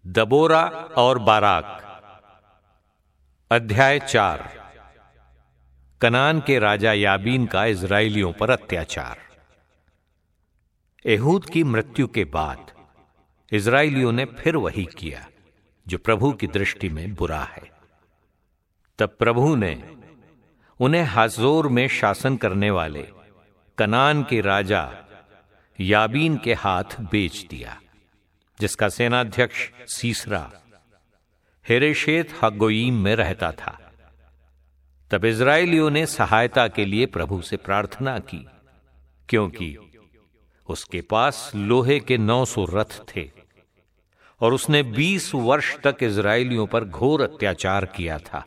दबोरा और बाराक। अध्याय 4। कनान के राजा याबीन का इजराइलियों पर अत्याचार। एहूद की मृत्यु के बाद इजराइलियों ने फिर वही किया जो प्रभु की दृष्टि में बुरा है। तब प्रभु ने उन्हें हाजोर में शासन करने वाले कनान के राजा याबीन के हाथ बेच दिया, जिसका सेनाध्यक्ष सीसरा हेरेशेत हग्गोयीम में रहता था। तब इजराइलियों ने सहायता के लिए प्रभु से प्रार्थना की, क्योंकि उसके पास लोहे के 900 रथ थे और उसने 20 वर्ष तक इजराइलियों पर घोर अत्याचार किया था।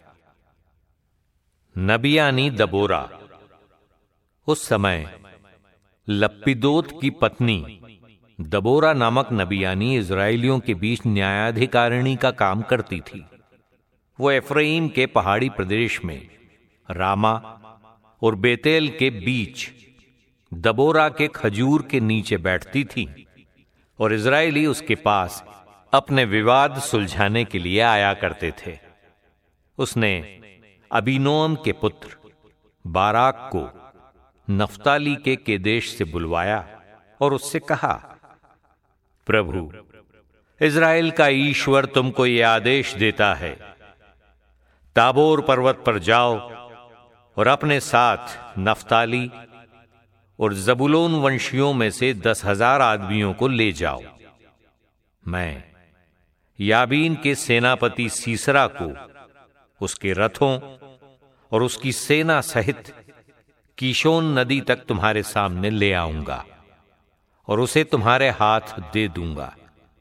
नबियानी दबोरा। उस समय लप्पिदोत की पत्नी दबोरा नामक नबियानी इजराइलियों के बीच न्यायाधिकारिणी का काम करती थी। वो एफ्राइम के पहाड़ी प्रदेश में रामा और बेतेल के बीच दबोरा के खजूर के नीचे बैठती थी और इजराइली उसके पास अपने विवाद सुलझाने के लिए आया करते थे। उसने अबीनोअम के पुत्र बाराक को नफ्ताली के केदेश से बुलवाया और उससे कहा, प्रभु इजराइल का ईश्वर तुमको यह आदेश देता है, ताबोर पर्वत पर जाओ और अपने साथ नफ्ताली और जबुलोन वंशियों में से 10,000 आदमियों को ले जाओ। मैं याबीन के सेनापति सीसरा को उसके रथों और उसकी सेना सहित कीशोन नदी तक तुम्हारे सामने ले आऊंगा और उसे तुम्हारे हाथ दे दूंगा।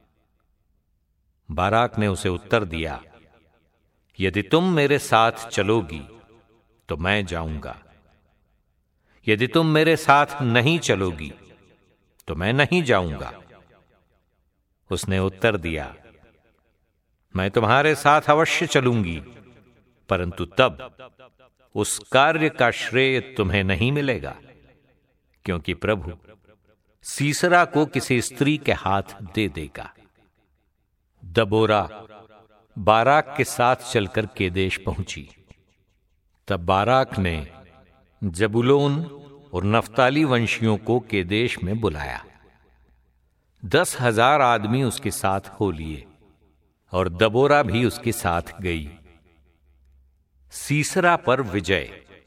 बाराक ने उसे उत्तर दिया, यदि तुम मेरे साथ चलोगी तो मैं जाऊंगा, यदि तुम मेरे साथ नहीं चलोगी तो मैं नहीं जाऊंगा। उसने उत्तर दिया, मैं तुम्हारे साथ अवश्य चलूंगी, परंतु तब उस कार्य का श्रेय तुम्हें नहीं मिलेगा, क्योंकि प्रभु सीसरा को किसी स्त्री के हाथ दे देगा। दबोरा बाराक के साथ चलकर केदेश पहुंची। तब बाराक ने जबुलोन और नफ्ताली वंशियों को केदेश में बुलाया। 10,000 आदमी उसके साथ हो लिए और दबोरा भी उसके साथ गई। सीसरा पर विजय।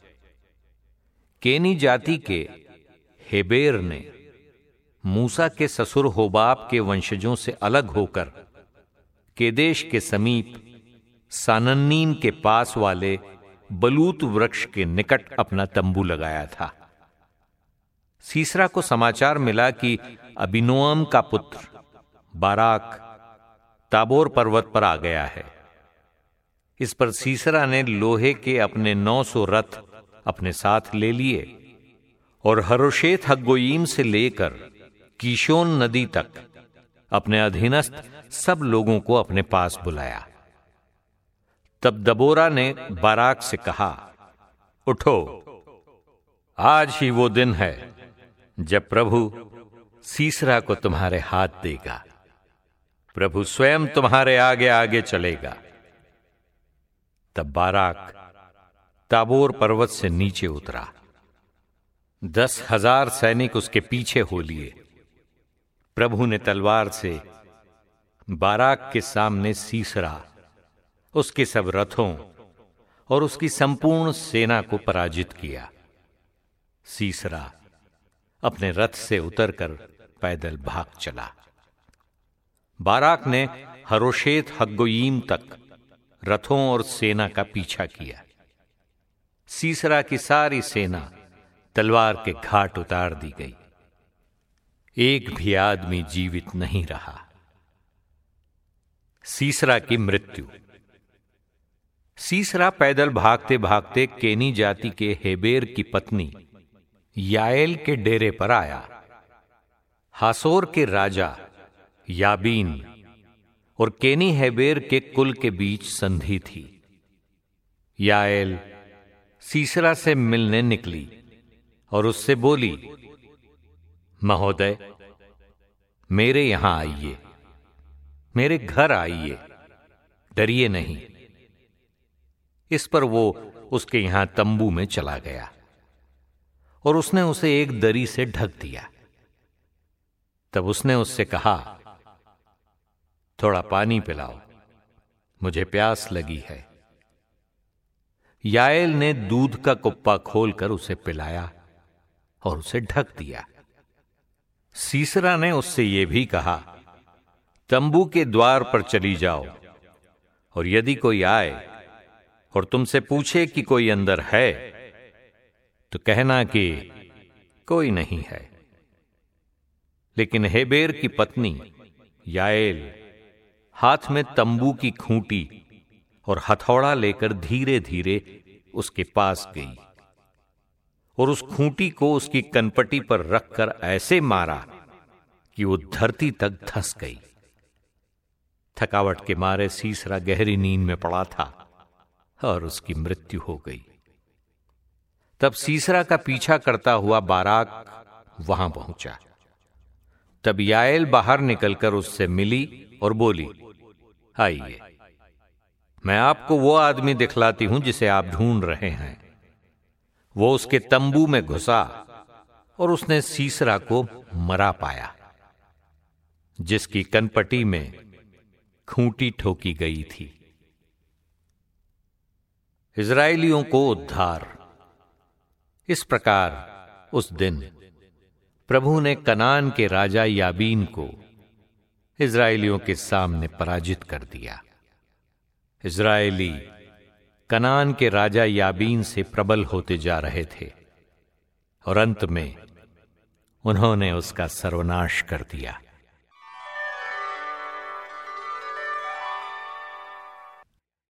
केनी जाति के हेबेर ने मूसा के ससुर होबाब के वंशजों से अलग होकर केदेश के समीप सानन्नीम के पास वाले बलूत वृक्ष के निकट अपना तंबू लगाया था। सीसरा को समाचार मिला कि अबीनोअम का पुत्र बाराक ताबोर पर्वत पर आ गया है। इस पर सीसरा ने लोहे के अपने 900 रथ अपने साथ ले लिए और हरोशेत हग्गोयीम से लेकर कीशोन नदी तक अपने अधीनस्थ सब लोगों को अपने पास बुलाया। तब दबोरा ने बाराक से कहा, उठो, आज ही वो दिन है जब प्रभु सीसरा को तुम्हारे हाथ देगा। प्रभु स्वयं तुम्हारे आगे आगे चलेगा। तब बाराक ताबोर पर्वत से नीचे उतरा। 10,000 सैनिक उसके पीछे हो लिए। प्रभु ने तलवार से बाराक के सामने सीसरा, उसके सब रथों और उसकी संपूर्ण सेना को पराजित किया। सीसरा अपने रथ से उतरकर पैदल भाग चला। बाराक ने हरोशेत हग्गोयीम तक रथों और सेना का पीछा किया। सीसरा की सारी सेना तलवार के घाट उतार दी गई। एक भी आदमी जीवित नहीं रहा। सीसरा की मृत्यु। सीसरा पैदल भागते भागते केनी जाति के हेबेर की पत्नी याएल के डेरे पर आया। हासोर के राजा याबीन और केनी हेबेर के कुल के बीच संधि थी। याएल सीसरा से मिलने निकली और उससे बोली, महोदय, मेरे यहां आइए। मेरे घर आइए, डरिए नहीं। इस पर वो उसके यहां तंबू में चला गया और उसने उसे एक दरी से ढक दिया। तब उसने उससे कहा, थोड़ा पानी पिलाओ, मुझे प्यास लगी है। याएल ने दूध का कुप्पा खोलकर उसे पिलाया और उसे ढक दिया। सीसरा ने उससे यह भी कहा, तंबू के द्वार पर चली जाओ और यदि कोई आए और तुमसे पूछे कि कोई अंदर है, तो कहना कि कोई नहीं है। लेकिन हेबेर की पत्नी याएल हाथ में तंबू की खूंटी और हथौड़ा लेकर धीरे धीरे उसके पास गई और उस खूंटी को उसकी कनपटी पर रखकर ऐसे मारा कि वो धरती तक धंस गई। थकावट के मारे सीसरा गहरी नींद में पड़ा था और उसकी मृत्यु हो गई। तब सीसरा का पीछा करता हुआ बाराक वहां पहुंचा। तब याएल बाहर निकलकर उससे मिली और बोली, आइए, मैं आपको वो आदमी दिखलाती हूं जिसे आप ढूंढ रहे हैं। वो उसके तंबू में घुसा और उसने सीसरा को मरा पाया, जिसकी कनपटी में खूंटी ठोकी गई थी। इस्राएलियों को उद्धार। इस प्रकार उस दिन प्रभु ने कनान के राजा याबीन को इस्राएलियों के सामने पराजित कर दिया। इस्राएली कनान के राजा याबीन से प्रबल होते जा रहे थे और अंत में उन्होंने उसका सर्वनाश कर दिया।